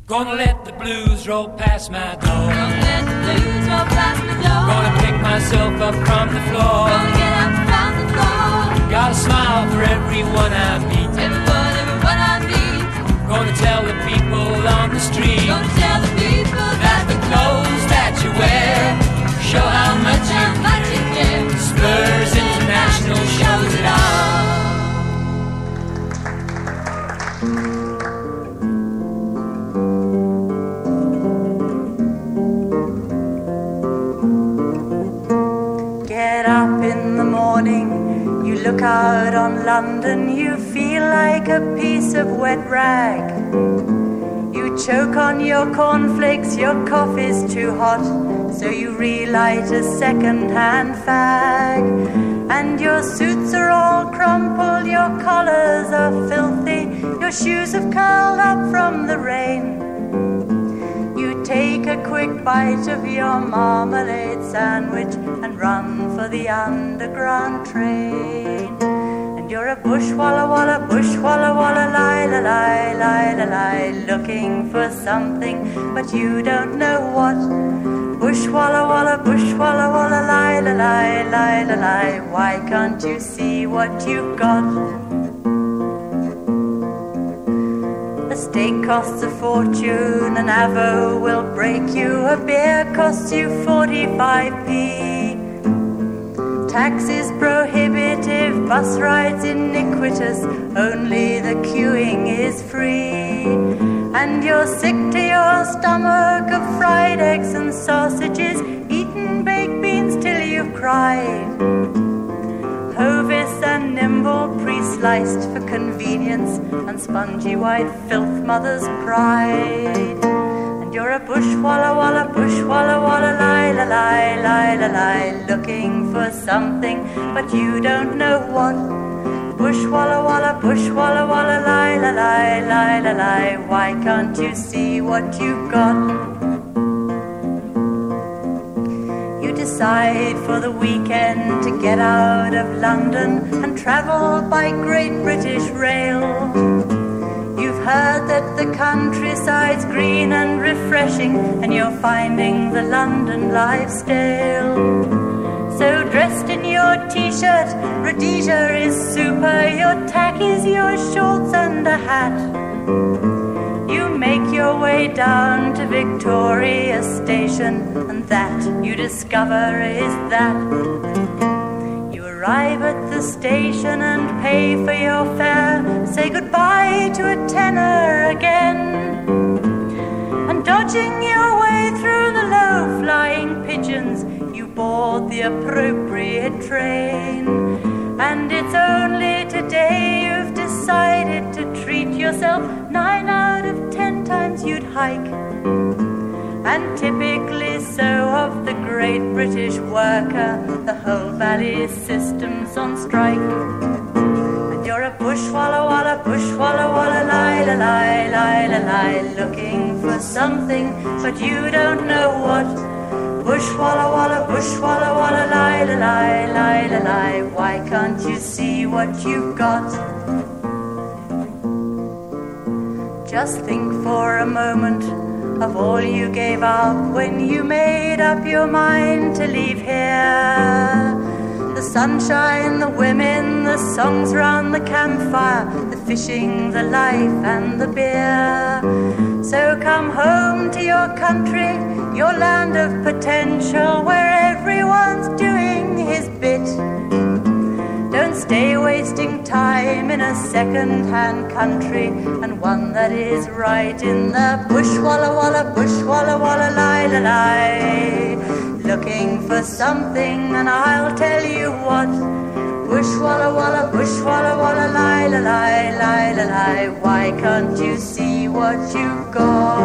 Gonna let the blues roll past my door. Gonna let the blues roll past my door. Gonna pick myself up from the floor. Gonna get up from the floor. Got a smile for everyone I meet. Everyone I meet. Gonna tell the people on the street. Gonna tell the people that the clothes that you wear show how much you care. Spurs International shows it all. Get up in the morning, you look out on London, you feel like a piece of wet rag. You choke on your cornflakes, your coffee's too hot, so you relight a second-hand fag. And your suits are all crumpled, your collars are filthy, your shoes have curled up from the rain. You take a quick bite of your marmalade sandwich and run for the underground train. And you're a bush walla walla, bush walla walla, lie la lie, lie la lie, looking for something, but you don't know what. Bush walla walla, bush walla walla, lie la lie, lie la lie, why can't you see what you've got? A steak costs a fortune, an avo will break you, a beer costs you 45p. Tax is prohibitive, bus rides iniquitous, only the queuing is free. And you're sick to your stomach of fried eggs and sausages, eaten baked beans till you've cried. Hovis and nimble, pre-sliced for convenience, and spongy white filth mother's pride. And you're a bush walla walla, bush walla walla, lie la lie, lie la lie, looking for something, but you don't know what. Bush walla walla, bush walla walla, lie la lie, lie la lie, why can't you see what you've got? Decide for the weekend to get out of London and travel by Great British Rail. You've heard that the countryside's green and refreshing, and you're finding the London life stale. So dressed in your t-shirt, Rhodesia is super, your tackies, your shorts and a hat. You make your way down to Victoria Station, and that you discover is that. You arrive at the station and pay for your fare, say goodbye to a tenner again, and dodging your way through the low-flying pigeons, you board the appropriate train. And it's only today you've decided to treat yourself. 9 out of 10 times you'd hike. And typically so of the great British worker, the whole valley system's on strike. And you're a bush walla walla, bush walla walla, lie la lie, lie la lie, looking for something, but you don't know what. Bush walla walla, bush walla walla, lie la lie, lie la lie, why can't you see what you've got? Just think for a moment of all you gave up when you made up your mind to leave here. The sunshine, the women, the songs round the campfire, the fishing, the life and the beer. So come home to your country, your land of potential, where everyone's doing his bit. Don't stay wasting time in a second-hand country, and one that is right in the bush walla walla, bush walla walla, lie la lie, looking for something, and I'll tell you what. Bush walla walla, bush walla walla, lie la lie, lie la lie, why can't you see what you've got?